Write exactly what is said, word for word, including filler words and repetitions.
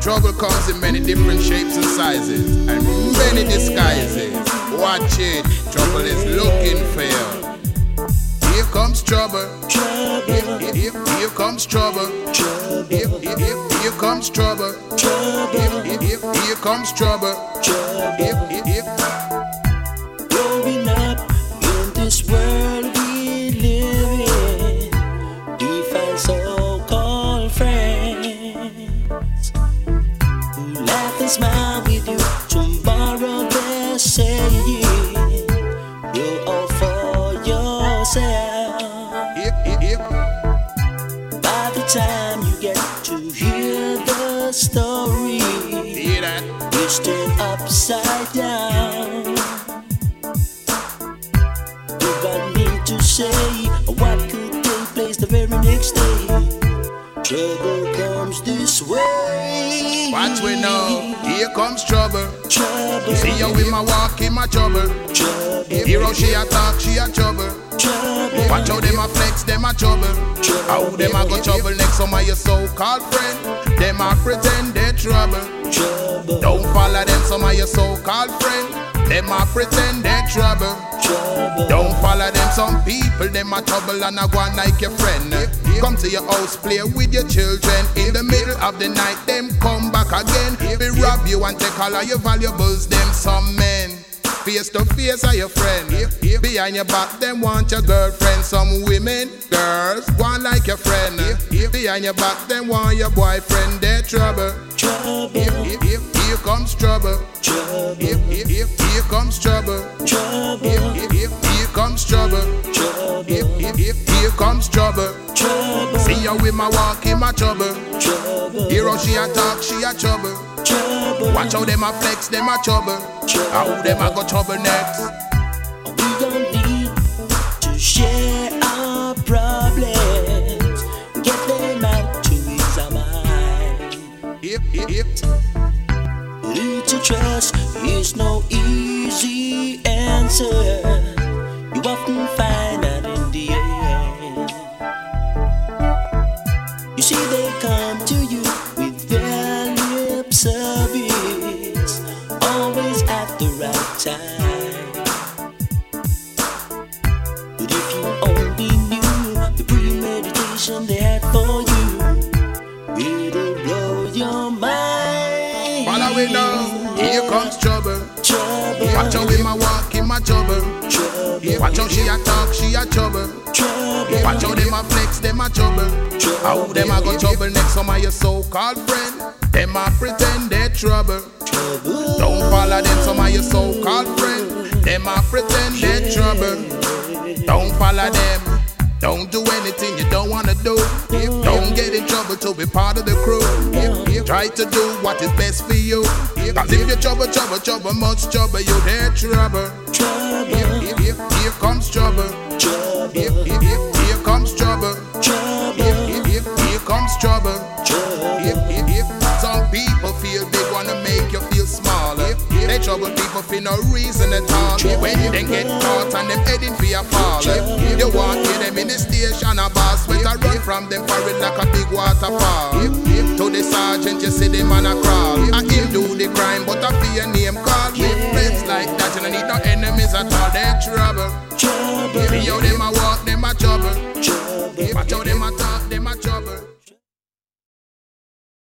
Trouble comes in many different shapes and sizes and many disguises. Watch it, trouble is looking for you. Here comes trouble. Here, here, here, here comes trouble. Here, here, here, here comes trouble. Here, here, here, here comes trouble. Here, here, here. Growing up in this world we live in, we find so-called friends who laugh and smile with you. Tomorrow they're saying you're all for yourself. By the time you get to hear the story, you stand upside down. If I need to say what could take place the very next day, trouble comes this way. Watch we now, here comes trouble. Trouble. See you with my walk in my trouble. Trouble. Hear how she a talk, she a trouble. Trouble. Watch how them a flex, them a trouble. How them a go trouble next some of your so-called friend. Them a pretend they trouble. Trouble. Don't follow them, some of your so-called friend. Them a pretend they trouble. Trouble. Don't follow them, some people them a trouble and a go on like your friend. Come to your house, play with your children. In the middle of the night, them come back again. They rob you and take all of your valuables. Them some men face to face are your friend. Behind your back, them want your girlfriend. Some women, girls, want like your friend. Behind your back, them want your boyfriend. They're trouble. Trouble. Here, here, here comes trouble. Trouble. Here, here, here, here comes trouble. Trouble. Here, here, here, here comes trouble. Trouble. Here, here, here, here comes trouble. Trouble. See you with my walk in my trouble. Trouble. Hear how she a talk, she a trouble. Trouble. Watch how them a flex, them a trouble. How them a go trouble next. We don't need to share our problems, get them out to ease our mind. If, if, if. But to trust is no easy answer. You often find out in the end. You see, they come to you with their lip service, always at the right time. But if you only knew the premeditation they had for you, it'll blow your mind. Follow it now. Here comes trouble. Trouble. Watch how him a walk in my trouble. Trouble. Watch how she a talk, she a trouble. Trouble. Watch how them a flex, them a trouble. How them a go trouble next some of your so-called friend. Them a pretend they trouble. Trouble. Don't follow them, some of your so-called friend. Them a pretend they trouble. Don't follow them. Don't do anything you don't wanna do. Don't get in trouble to be part of the crew. Try to do what is best for you. Cause if you trouble, trouble, trouble, much trouble, you there trouble. Here, here, here, here comes trouble. Here, here, here, here comes trouble. Here, here, here, here comes trouble. Here, here, here. Some people feel big, wanna make you feel smaller. They trouble people for no reason at all. When they get caught and them heading for your fall, you want to hear them in the station a boss, but I run from them for it like a big waterfall. To the sergeant you see them man a crawl. I him do the crime but I feel your name call. With friends like that you don't need no enemies at all. They're trouble. See how them a walk, them a trouble. Watch how them a talk, them a trouble.